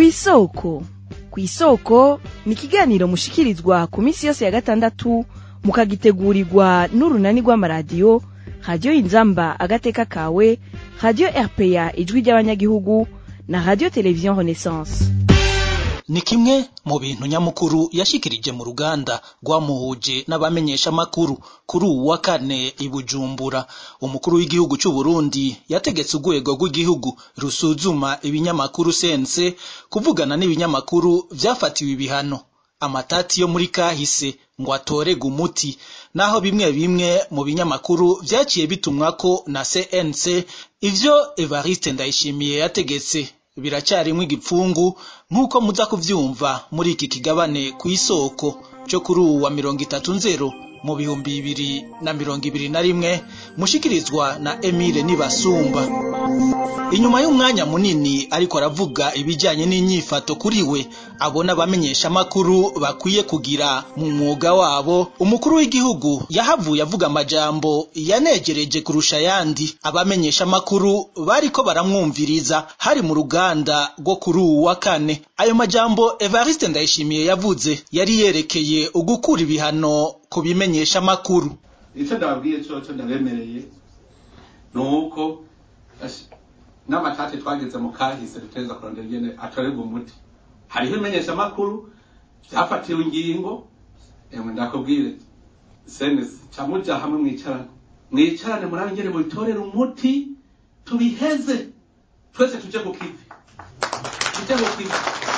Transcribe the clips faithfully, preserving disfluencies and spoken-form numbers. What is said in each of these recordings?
kw'isoko kw'isoko ni ikiganiro mushikirizwa ku minsi yose ya gatandatu mukagitegurirwa n'urunani rw'amaradiyo radiyo Inzamba agateka kawe, radiyo R P A ijwi ry'abanyagihugu na radiyo televiziyo Renaissance. Ni kimwe mu bintu nyamukuru yashikirije mu ruganda rwamuhuje n'abamenyesha makuru kuri uwu wa kane i Bujumbura. Umukuru w'igihugu cy'u Burundi yategetse urwego rw'igihugu rusuzuma ibinyamakuru sense kuvugana n'ibinyamakuru vyafatiwe ibihano amatati yo muri kahise ngo atorega umuti, naho bimwe bimwe mu binyamakuru vyaciye bitumwako na C N C. Ivyo Evariste Ndayishimiye yategetse biracyarimwe igipfungu nk'uko muza kuvyumva muri iki kigabane kw'isoko cyo kuri uwa mirongo itatu nzero mu bihumbi bibiri na mirongo ibiri na rimwe mushikirizwa na Emile Nibasumba. Inyuma y'umwanya munini ariko aravuga ibijyanye n'inyifato kuri we abona abamenyesha makuru bakwiye kugira mu mwuga wabo, umukuru w'igihugu yahavuye avuga amajambo yanegereje kurusha yandi abamenyesha makuru bariko baramwumviriza hari mu ruganda rwo kuri uwu wa kane. Ayo majambo Evariste Ndayishimiye yavuze yari yerekeye ugukura ibihano ku bimenyesha makuru. Icyo ndabwiye cyo cyo ndaremereye nuko n'amatate twageze mu kahise duteza kurondera ingene atorerwa umuti. Hariho imenyesha makuru byafatiwe ingingo, emwe ndakubwire senesi camuja hamwe mwicarane mwicarane murabe ingene mubitorera umuti tubiheze twese tuje kukivi tuje kukivi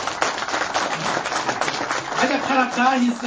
aja kara kahise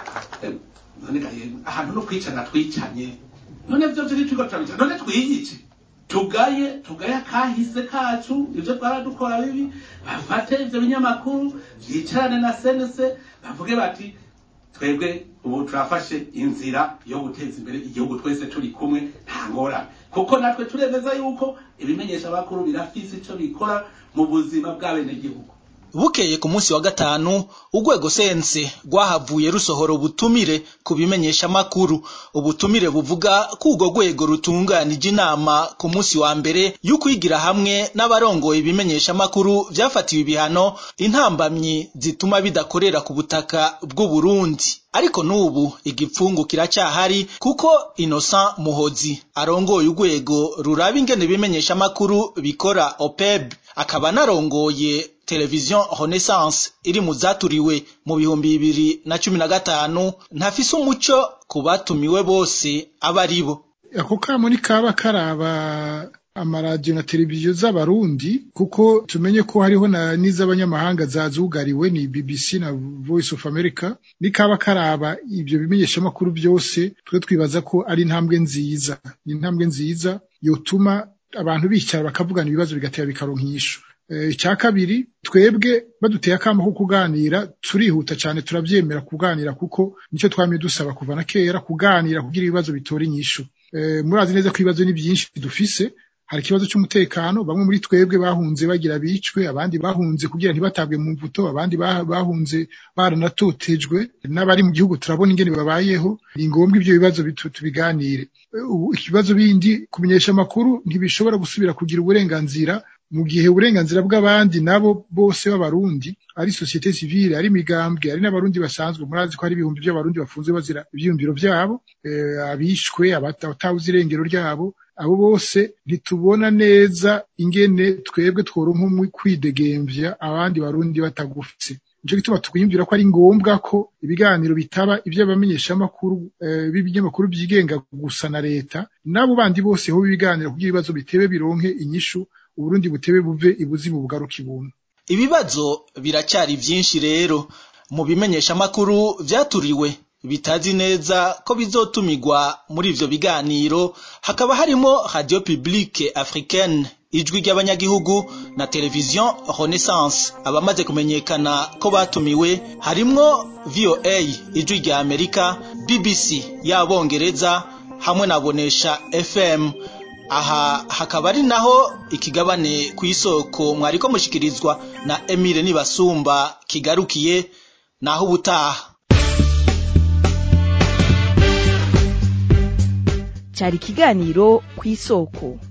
none gaye ahantu no kwicana twicanye none byo byo twiko turabica none twiyice tugaye tugaye kahise kacu ivyo twaradukora bibi bafate ivyo binyamakuru yicarane na senese bavuge bati twebwe ubu turafashe inzira yo guteza imbere igihugu twese turi kumwe nta ngora, kuko natwe turemeza yuko ibimenyesha bakuru birafise ico bikora mu buzima bw'abene gihugu. Bukeye ku munsi wa gatanu urwego sense rwahavuye rusohora ubutumire ku bimenyesha makuru. Ubutumire buvuga ko urwo rwego rutunganije inama ku munsi wa mbere y'ukwigira hamwe n'abarongoye ibimenyesha makuru vyafatiwe ibihano intambamyi zituma bidakorera ku butaka bw'u Burundi. Ariko nubu igipfungu kiracyahari kuko Innocent Muhozi arongoye urwego ruraba ingene bimenyesha makuru bikora O P E B akaba narongoye televiziyo Renaissance iri mu zaturiwe mu bihumbi bibiri na cumi na gatanu ntafise umuco kubatumiwe bose abaribo. Ako kamo ni kaba karaba amaradiyo na televiziyo z'abarundi, kuko tumenye ko hariho na n'iz'abanyamahanga zazugariwe ni B B C na Voice of America. Ni kaba karaba ivyo bimenyesha makuru byose twe twibaza ko ari intambwe nziza, ni intambwe nziza yotuma abantu bicara bakavugana ibibazo bigatera bikaronkisha. Icya kabiri, twebwe baduteye akamo ko kuganira turihuta cyane, turabyemera kuganira kuko nicyo twamye dusaba kuva na kera, kuganira kugira ibibazo bitora inyishu. E, murazi neza ko ibibazo ni byinshi dufise. Hari ikibazo cy'umutekano, bamwe muri twebwe bahunze bagira bicwe, abandi bahunze kugira ntibatabwe mu mvuto, abandi bahunze baranatotejwe, n'abari mu gihugu turabona ingene babayeho. Ni ngombwa ibyo bibazo tubiganire. Ubu ikibazo bindi kumenyesha makuru ntibishobora gusubira kugira uburenganzira mu gihe uburenganzira bw'abandi nabo bose b'abarundi ari societe civile, ari migambwe, ari n'abarundi basanzwe. Murazi ko hari ibihumbi by'abarundi bafunzwe bazira ivyumviro byabo, e, abishwe, abatawuzi irengero ryabo. Abo bose ntitubona neza ingene twebwe tworonka umwe kwidegemvya abandi barundi batagufite. Nico gituma twiyumvira ko ari ngombwa ko ibiganiro bitaba ivyo abamenyesha makuru e, b'ibinyamakuru byigenga gusa na leta, nabo bandi bose ho biganira kugira ibibazo bitebe bironke inyishu, Uburundi butebe buve ibuzi mu bugaruka ibuntu. Ibibazo biracyari vyinshi rero mu bimenyesha makuru vyaturiwe bitazi neza ko bizotumigwa muri ivyo biganiro. Hakaba harimo Radio Publique Africaine ijwi ry'abanyagihugu na televiziyo Renaissance. Abamaze kumenyekana ko batumiwe harimwo V O A ijwi rya Amerika, B B C y'Abongereza hamwe na Bonesha F M. Aha hakaba ari naho ikigabane kw'isoko mwariko mushikirizwa na Emile Nibasumba kigarukiye. Naho ubutaha. Cyari ikiganiro kw'isoko.